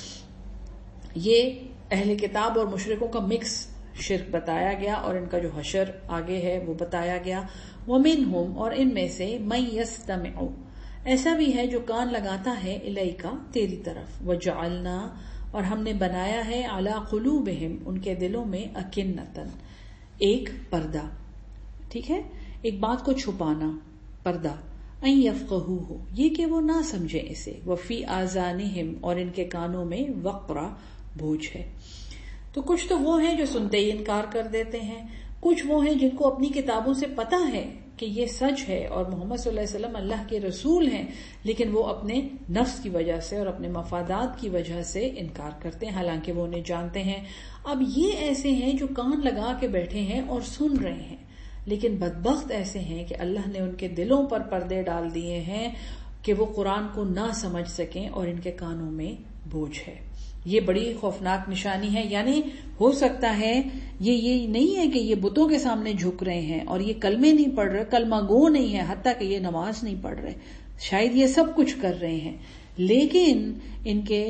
یہ اہل کتاب اور مشرکوں کا مکس شرک بتایا گیا، اور ان کا جو حشر آگے ہے وہ بتایا گیا۔ ومنہم، اور ان میں سے، من یستمع، ایسا بھی ہے جو کان لگاتا ہے، الیکا، تیری طرف، وجعلنا، اور ہم نے بنایا ہے، علی قلوبہم، ان کے دلوں میں، اکنتن، ایک پردہ، ٹھیک ہے، ایک بات کو چھپانا، پردہ، ان یفقہوہ، یہ کہ وہ نہ سمجھیں اسے، وفی آذانہم، اور ان کے کانوں میں، وقرا، بوجھ ہے۔ تو کچھ تو وہ ہیں جو سنتے ہی انکار کر دیتے ہیں، کچھ وہ ہیں جن کو اپنی کتابوں سے پتہ ہے کہ یہ سچ ہے اور محمد صلی اللہ علیہ وسلم اللہ کے رسول ہیں، لیکن وہ اپنے نفس کی وجہ سے اور اپنے مفادات کی وجہ سے انکار کرتے ہیں، حالانکہ وہ انہیں جانتے ہیں۔ اب یہ ایسے ہیں جو کان لگا کے بیٹھے ہیں اور سن رہے ہیں، لیکن بدبخت ایسے ہیں کہ اللہ نے ان کے دلوں پر پردے ڈال دیے ہیں کہ وہ قرآن کو نہ سمجھ سکیں اور ان کے کانوں میں بوجھ ہے. یہ بڑی خوفناک نشانی ہے. یعنی ہو سکتا ہے یہ نہیں ہے کہ یہ بتوں کے سامنے جھک رہے ہیں اور یہ کلمے نہیں پڑھ رہے, کلمہ گو نہیں ہے, حتیٰ کہ یہ نماز نہیں پڑھ رہے, شاید یہ سب کچھ کر رہے ہیں, لیکن ان کے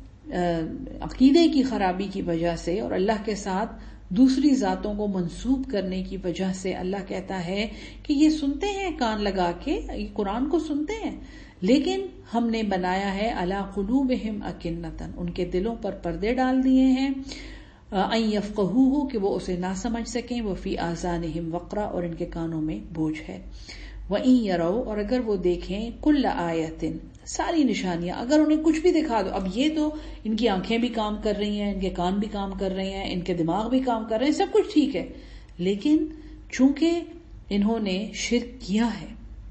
عقیدے کی خرابی کی وجہ سے اور اللہ کے ساتھ دوسری ذاتوں کو منسوب کرنے کی وجہ سے اللہ کہتا ہے کہ یہ سنتے ہیں کان لگا کے, یہ قرآن کو سنتے ہیں, لیکن ہم نے بنایا ہے علی قلوبہم اکنتن, ان کے دلوں پر پردے ڈال دیے ہیں, ان یفقہوہ کہ وہ اسے نہ سمجھ سکیں, وفی آذانہم وقرا اور ان کے کانوں میں بوجھ ہے, وَإِن يَرَوْا اور اگر وہ دیکھیں کل آیتن ساری نشانیاں, اگر انہیں کچھ بھی دکھا دو. اب یہ تو ان کی آنکھیں بھی کام کر رہی ہیں, ان کے کان بھی کام کر رہے ہیں, ان کے دماغ بھی کام کر رہے ہیں, سب کچھ ٹھیک ہے, لیکن چونکہ انہوں نے شرک کیا ہے,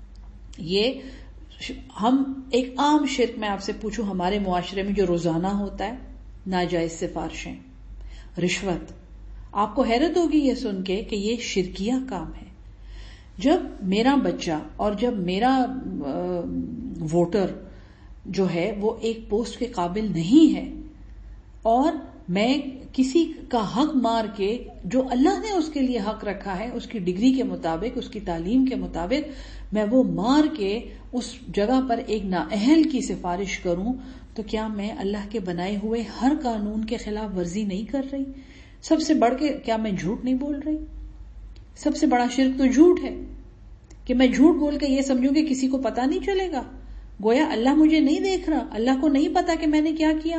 یہ ہم ایک عام شرک میں آپ سے پوچھوں ہمارے معاشرے میں جو روزانہ ہوتا ہے, ناجائز سفارشیں, رشوت, آپ کو حیرت ہوگی یہ سن کے کہ یہ شرکیہ کام ہے. جب میرا بچہ اور جب میرا ووٹر جو ہے وہ ایک پوسٹ کے قابل نہیں ہے اور میں کسی کا حق مار کے, جو اللہ نے اس کے لیے حق رکھا ہے اس کی ڈگری کے مطابق, اس کی تعلیم کے مطابق, میں وہ مار کے اس جگہ پر ایک نااہل کی سفارش کروں, تو کیا میں اللہ کے بنائے ہوئے ہر قانون کے خلاف ورزی نہیں کر رہی؟ سب سے بڑھ کے کیا میں جھوٹ نہیں بول رہی؟ سب سے بڑا شرک تو جھوٹ ہے کہ میں جھوٹ بول کے یہ سمجھوں کہ کسی کو پتا نہیں چلے گا, گویا اللہ مجھے نہیں دیکھ رہا, اللہ کو نہیں پتا کہ میں نے کیا کیا.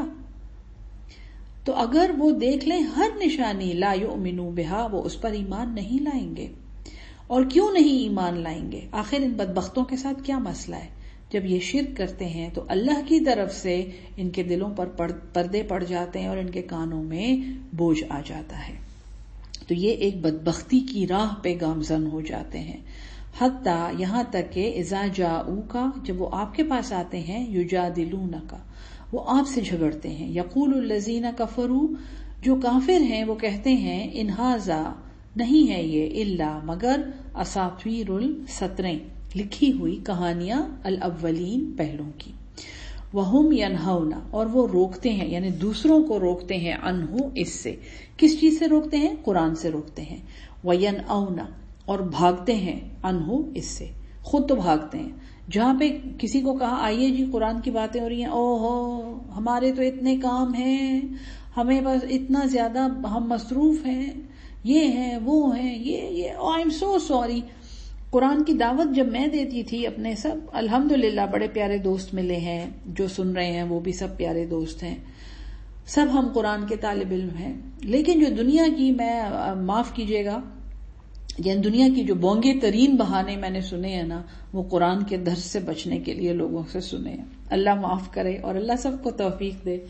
تو اگر وہ دیکھ لیں ہر نشانی, لا یؤمنوا بہا, وہ اس پر ایمان نہیں لائیں گے. اور کیوں نہیں ایمان لائیں گے؟ آخر ان بدبختوں کے ساتھ کیا مسئلہ ہے؟ جب یہ شرک کرتے ہیں تو اللہ کی طرف سے ان کے دلوں پر پردے پڑ جاتے ہیں اور ان کے کانوں میں بوجھ آ جاتا ہے. تو یہ ایک بدبختی کی راہ پہ گامزن ہو جاتے ہیں. حتیٰ یہاں تک کہ اذا جاؤک, جب وہ آپ کے پاس آتے ہیں, یجادلونک, وہ آپ سے جھگڑتے ہیں, یقول الذین کفروا, جو کافر ہیں وہ کہتے ہیں, ان ھذا, نہیں ہے یہ, الا, مگر, اساطیر السطرین, لکھی ہوئی کہانیاں, الاولین, پہلوں کی. وہم ینہون, اور وہ روکتے ہیں, یعنی دوسروں کو روکتے ہیں, عنہ, اس سے. کس چیز سے روکتے ہیں؟ قرآن سے روکتے ہیں. وینأون, اور بھاگتے ہیں, عنہ, اس سے, خود تو بھاگتے ہیں. جہاں پہ کسی کو کہا آئیے جی قرآن کی باتیں ہو رہی ہیں, او ہو ہمارے تو اتنے کام ہیں, ہمیں بس اتنا زیادہ ہم مصروف ہیں, یہ ہیں وہ ہیں, یہ آئی ایم سو سوری. قرآن کی دعوت جب میں دیتی تھی اپنے, سب الحمدللہ بڑے پیارے دوست ملے ہیں, جو سن رہے ہیں وہ بھی سب پیارے دوست ہیں, سب ہم قرآن کے طالب علم ہیں, لیکن جو دنیا کی, میں معاف کیجیے گا, یعنی دنیا کی جو بونگے ترین بہانے میں نے سنے ہیں نا, وہ قرآن کے درس سے بچنے کے لیے لوگوں سے سنے ہیں. اللہ معاف کرے اور اللہ سب کو توفیق دے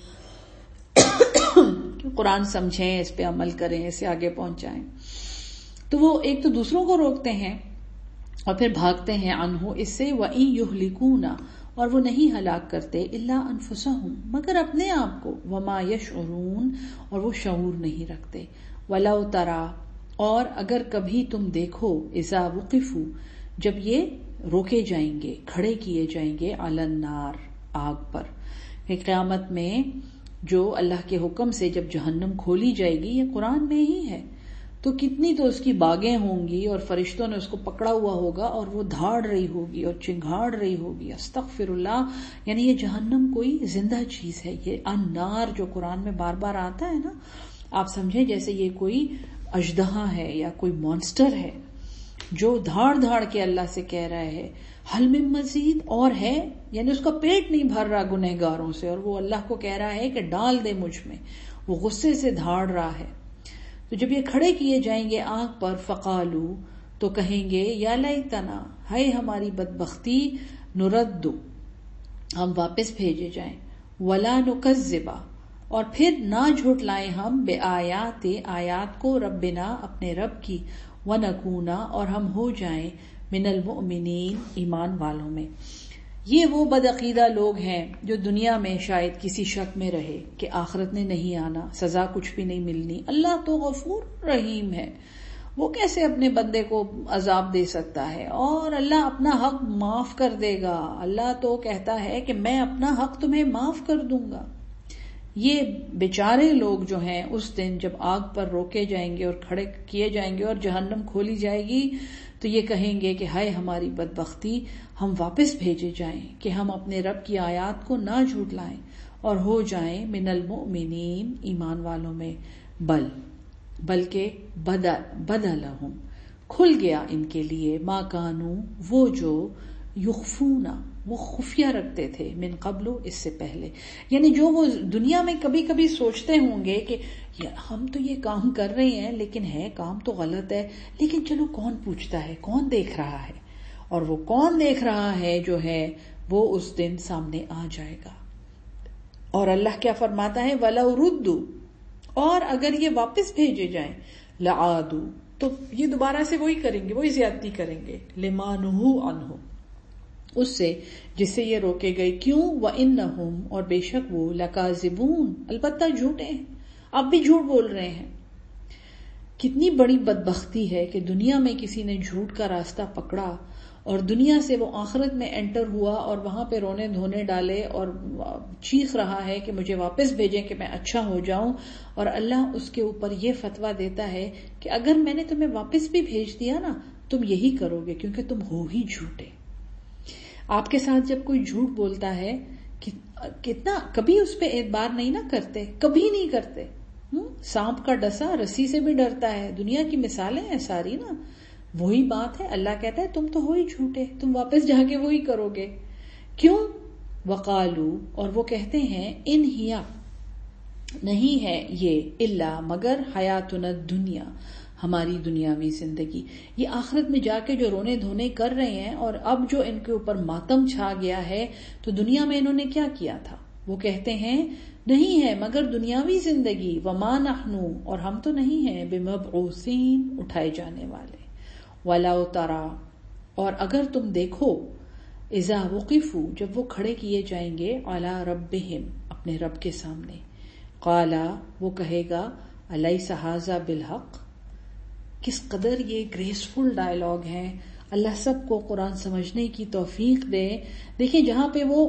کہ قرآن سمجھیں, اس پہ عمل کریں, اسے آگے پہنچائیں. تو وہ ایک تو دوسروں کو روکتے ہیں اور پھر بھاگتے ہیں, عنہ, اس سے. وَإِن يُهْلِكُونَ, اور وہ نہیں ہلاک کرتے, إِلَّا أَنفُسَهُمْ, مگر اپنے آپ کو, وَمَا يَشْعُرُونَ, اور وہ شعور نہیں رکھتے. وَلَوْ تَرَى, اور اگر کبھی تم دیکھو, اذا وقفوا, جب یہ روکے جائیں گے, کھڑے کیے جائیں گے, علی النار, آگ پر. کہ قیامت میں جو اللہ کے حکم سے جب جہنم کھولی جائے گی, یہ قرآن میں ہی ہے, تو کتنی تو اس کی باغیں ہوں گی اور فرشتوں نے اس کو پکڑا ہوا ہوگا اور وہ دھاڑ رہی ہوگی اور چنگھاڑ رہی ہوگی. استغفر اللہ. یعنی یہ جہنم کوئی زندہ چیز ہے. یہ النار جو قرآن میں بار بار آتا ہے نا, آپ سمجھیں جیسے یہ کوئی اژدہا ہے یا کوئی مانسٹر ہے جو دھاڑ دھاڑ کے اللہ سے کہہ رہا ہے, حل من مزید, اور ہے, یعنی اس کا پیٹ نہیں بھر رہا گنہگاروں سے, اور وہ اللہ کو کہہ رہا ہے کہ ڈال دے مجھ میں, وہ غصے سے دھاڑ رہا ہے. تو جب یہ کھڑے کیے جائیں گے آگ پر, فقالو, تو کہیں گے, یا لیتنا, ہے ہماری بدبختی, نرد, ہم واپس بھیجے جائیں, ولا نکذب, اور پھر نہ جھٹلائیں ہم, بے آیات, آیات کو, ربنا, اپنے رب کی, ونکونا, اور ہم ہو جائیں, من المؤمنین, ایمان والوں میں. یہ وہ بدعقیدہ لوگ ہیں جو دنیا میں شاید کسی شک میں رہے کہ آخرت نے نہیں آنا, سزا کچھ بھی نہیں ملنی, اللہ تو غفور رحیم ہے, وہ کیسے اپنے بندے کو عذاب دے سکتا ہے؟ اور اللہ اپنا حق معاف کر دے گا. اللہ تو کہتا ہے کہ میں اپنا حق تمہیں معاف کر دوں گا. یہ بیچارے لوگ جو ہیں اس دن جب آگ پر روکے جائیں گے اور کھڑے کیے جائیں گے اور جہنم کھولی جائے گی تو یہ کہیں گے کہ ہائے ہماری بدبختی، ہم واپس بھیجے جائیں کہ ہم اپنے رب کی آیات کو نہ جھٹلائیں اور ہو جائیں من المؤمنین، ایمان والوں میں. بلکہ بدا لہم، کھل گیا ان کے لیے، ما کانوا، وہ جو یخفون، وہ خفیہ رکھتے تھے، من قبل، اس سے پہلے. یعنی جو وہ دنیا میں کبھی کبھی سوچتے ہوں گے کہ ہم تو یہ کام کر رہے ہیں لیکن ہے کام تو غلط ہے، لیکن چلو کون پوچھتا ہے، کون دیکھ رہا ہے. اور وہ کون دیکھ رہا ہے جو ہے وہ اس دن سامنے آ جائے گا. اور اللہ کیا فرماتا ہے، وَلَوْ رُدُّوا، اور اگر یہ واپس بھیجے جائیں، لَعَادُوا، تو یہ دوبارہ سے وہی کریں گے، وہی زیادتی کریں گے، لِمَا نُهُوا عَنْهُ، اس سے جس سے یہ روکے گئے. کیوں؟ وَإِنَّهُمْ، اور بے شک وہ، لَكَاذِبُونَ، البتہ جھوٹے ہیں، اب بھی جھوٹ بول رہے ہیں. کتنی بڑی بدبختی ہے کہ دنیا میں کسی نے جھوٹ کا راستہ پکڑا اور دنیا سے وہ آخرت میں انٹر ہوا اور وہاں پہ رونے دھونے ڈالے اور چیخ رہا ہے کہ مجھے واپس بھیجیں کہ میں اچھا ہو جاؤں. اور اللہ اس کے اوپر یہ فتویٰ دیتا ہے کہ اگر میں نے تمہیں واپس بھی بھیج دیا نا، تم یہی کرو گے کیونکہ تم ہو ہی جھوٹے. آپ کے ساتھ جب کوئی جھوٹ بولتا ہے کتنا کبھی اس پہ اعتبار نہیں نہ کرتے، کبھی نہیں کرتے. سانپ کا ڈسا رسی سے بھی ڈرتا ہے. دنیا کی مثالیں ہیں ساری نا. وہی بات ہے، اللہ کہتا ہے تم تو ہو ہی جھوٹے، تم واپس جا کے وہی کرو گے. کیوں؟ وقالو، اور وہ کہتے ہیں، ان ہیا، نہیں ہے یہ، الا، مگر، حیاتنا الدنیا، ہماری دنیاوی زندگی. یہ آخرت میں جا کے جو رونے دھونے کر رہے ہیں اور اب جو ان کے اوپر ماتم چھا گیا ہے، تو دنیا میں انہوں نے کیا کیا تھا؟ وہ کہتے ہیں نہیں ہے مگر دنیاوی زندگی. وما نحن، اور ہم تو نہیں ہیں، بمبعوثین، اٹھائے جانے والے. وَلَوْ تَرَى، اور اگر تم دیکھو، اذا وقفوا، جب وہ کھڑے کیے جائیں گے، علی ربہم، اپنے رب کے سامنے. قالا، وہ کہے گا، الیس ھذا بالحق، کس قدر یہ گریسفل ڈائلاگ ہے. اللہ سب کو قرآن سمجھنے کی توفیق دے. دیکھیں جہاں پہ وہ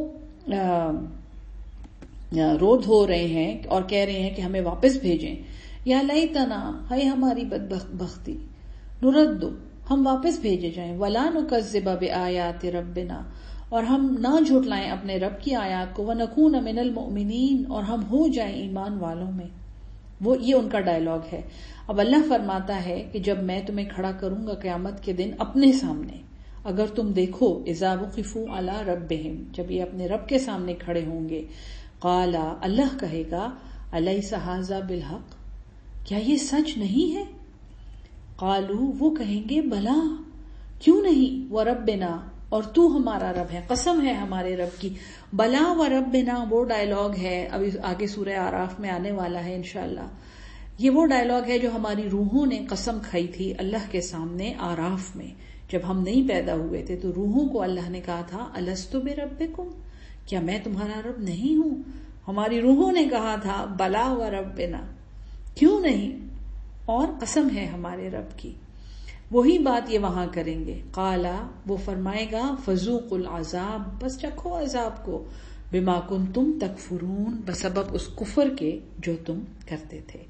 رو دھو رہے ہیں اور کہہ رہے ہیں کہ ہمیں واپس بھیجیں، یا لیتنا، ہے ہماری بدبختی، نردو، ہم واپس بھیجے جائیں، ولا نکذب بآیات ربنا، اور ہم نہ جھٹلائیں اپنے رب کی آیات کو، ونکون من المؤمنین، اور ہم ہو جائیں ایمان والوں میں. وہ یہ ان کا ڈائلاگ ہے. اب اللہ فرماتا ہے کہ جب میں تمہیں کھڑا کروں گا قیامت کے دن اپنے سامنے، اگر تم دیکھو، اذا وقفوا علی ربہم، جب یہ اپنے رب کے سامنے کھڑے ہوں گے، قالا، اللہ کہے گا، الیس ھذا بالحق، کیا یہ سچ نہیں ہے؟ قالو، وہ کہیں گے، بلا، کیوں نہیں، وربنا، اور تو ہمارا رب ہے، قسم ہے ہمارے رب کی. بلا وربنا وہ ڈائلاگ ہے، ابھی آگے سورہ اعراف میں آنے والا ہے انشاءاللہ. یہ وہ ڈائلاگ ہے جو ہماری روحوں نے قسم کھائی تھی اللہ کے سامنے اعراف میں. جب ہم نہیں پیدا ہوئے تھے تو روحوں کو اللہ نے کہا تھا، الستو بربکم، کیا میں تمہارا رب نہیں ہوں؟ ہماری روحوں نے کہا تھا، بلا وربنا، کیوں نہیں، اور قسم ہے ہمارے رب کی. وہی بات یہ وہاں کریں گے. قالا، وہ فرمائے گا، فذوقوا العذاب، بس چکھو عذاب کو، بما کنتم تکفرون، بسبب اس کفر کے جو تم کرتے تھے.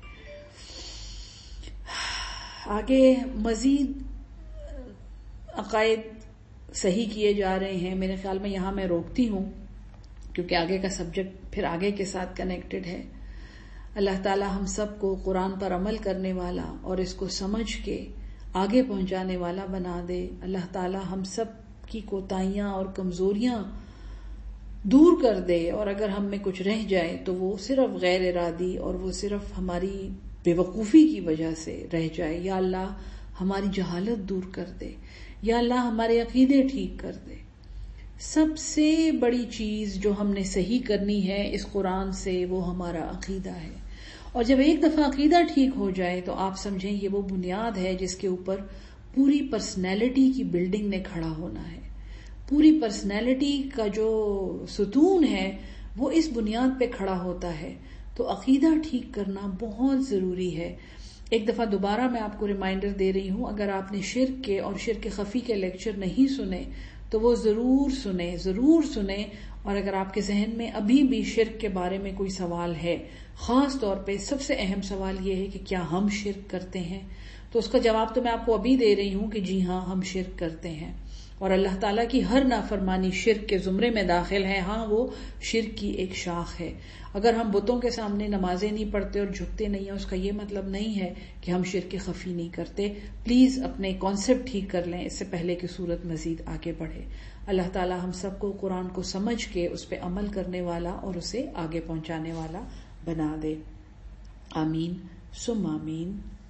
آگے مزید عقائد صحیح کیے جا رہے ہیں. میرے خیال میں یہاں میں روکتی ہوں کیونکہ آگے کا سبجیکٹ پھر آگے کے ساتھ کنیکٹڈ ہے. اللہ تعالی ہم سب کو قرآن پر عمل کرنے والا اور اس کو سمجھ کے آگے پہنچانے والا بنا دے. اللہ تعالی ہم سب کی کوتاہیاں اور کمزوریاں دور کر دے، اور اگر ہم میں کچھ رہ جائے تو وہ صرف غیر ارادی اور وہ صرف ہماری بے وقوفی کی وجہ سے رہ جائے. یا اللہ ہماری جہالت دور کر دے، یا اللہ ہمارے عقیدے ٹھیک کر دے. سب سے بڑی چیز جو ہم نے صحیح کرنی ہے اس قرآن سے وہ ہمارا عقیدہ ہے. اور جب ایک دفعہ عقیدہ ٹھیک ہو جائے تو آپ سمجھیں یہ وہ بنیاد ہے جس کے اوپر پوری پرسنالٹی کی بلڈنگ نے کھڑا ہونا ہے. پوری پرسنالٹی کا جو ستون ہے وہ اس بنیاد پہ کھڑا ہوتا ہے. تو عقیدہ ٹھیک کرنا بہت ضروری ہے. ایک دفعہ دوبارہ میں آپ کو ریمائنڈر دے رہی ہوں، اگر آپ نے شرک کے اور شرک خفی کے لیکچر نہیں سنے تو وہ ضرور سنیں، اور اگر آپ کے ذہن میں ابھی بھی شرک کے بارے میں کوئی سوال ہے، خاص طور پہ سب سے اہم سوال یہ ہے کہ کیا ہم شرک کرتے ہیں، تو اس کا جواب تو میں آپ کو ابھی دے رہی ہوں کہ جی ہاں، ہم شرک کرتے ہیں، اور اللہ تعالیٰ کی ہر نافرمانی شرک کے زمرے میں داخل ہے. ہاں، وہ شرک کی ایک شاخ ہے. اگر ہم بتوں کے سامنے نمازیں نہیں پڑھتے اور جھکتے نہیں ہیں، اس کا یہ مطلب نہیں ہے کہ ہم شرک خفی نہیں کرتے. پلیز اپنے کانسیپٹ ٹھیک کر لیں اس سے پہلے کہ صورت مزید آگے بڑھے. اللہ تعالیٰ ہم سب کو قرآن کو سمجھ کے اس پہ عمل کرنے والا اور اسے آگے پہنچانے والا بنا دے. آمین ثم آمین.